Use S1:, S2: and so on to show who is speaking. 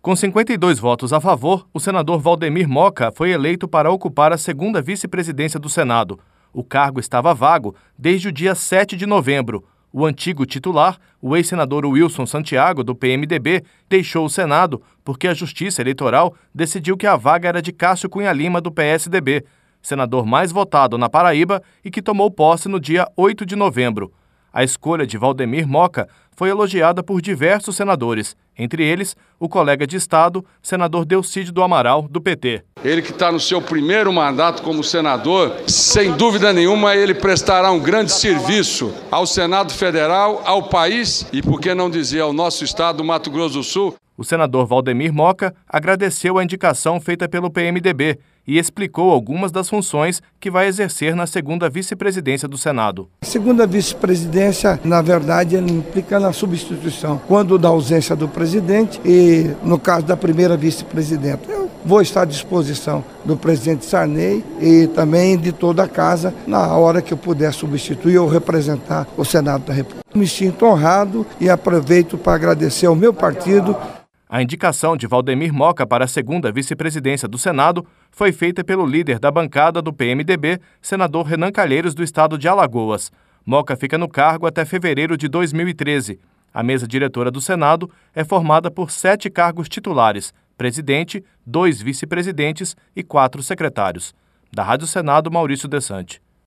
S1: Com 52 votos a favor, o senador Valdemir Moca foi eleito para ocupar a segunda vice-presidência do Senado. O cargo estava vago desde o dia 7 de novembro. O antigo titular, o ex-senador Wilson Santiago, do PMDB, deixou o Senado porque a Justiça Eleitoral decidiu que a vaga era de Cássio Cunha Lima, do PSDB, senador mais votado na Paraíba e que tomou posse no dia 8 de novembro. A escolha de Valdemir Moca foi elogiada por diversos senadores, entre eles o colega de Estado, senador Delcídio do Amaral, do PT.
S2: Ele que está no seu primeiro mandato como senador, sem dúvida nenhuma ele prestará um grande serviço ao Senado Federal, ao país e, por que não dizer, ao nosso estado, Mato Grosso do Sul.
S1: O senador Valdemir Moca agradeceu a indicação feita pelo PMDB e explicou algumas das funções que vai exercer na segunda vice-presidência do Senado.
S3: A segunda vice-presidência, na verdade, implica na substituição, quando da ausência do presidente e, no caso da primeira vice-presidenta. Eu vou estar à disposição do presidente Sarney e também de toda a casa na hora que eu puder substituir ou representar o Senado da República. Me sinto honrado e aproveito para agradecer ao meu partido.
S1: A indicação de Valdemir Moca para a segunda vice-presidência do Senado foi feita pelo líder da bancada do PMDB, senador Renan Calheiros, do estado de Alagoas. Moca fica no cargo até fevereiro de 2013. A mesa diretora do Senado é formada por 7 cargos titulares: presidente, 2 vice-presidentes e 4 secretários. Da Rádio Senado, Maurício Desante.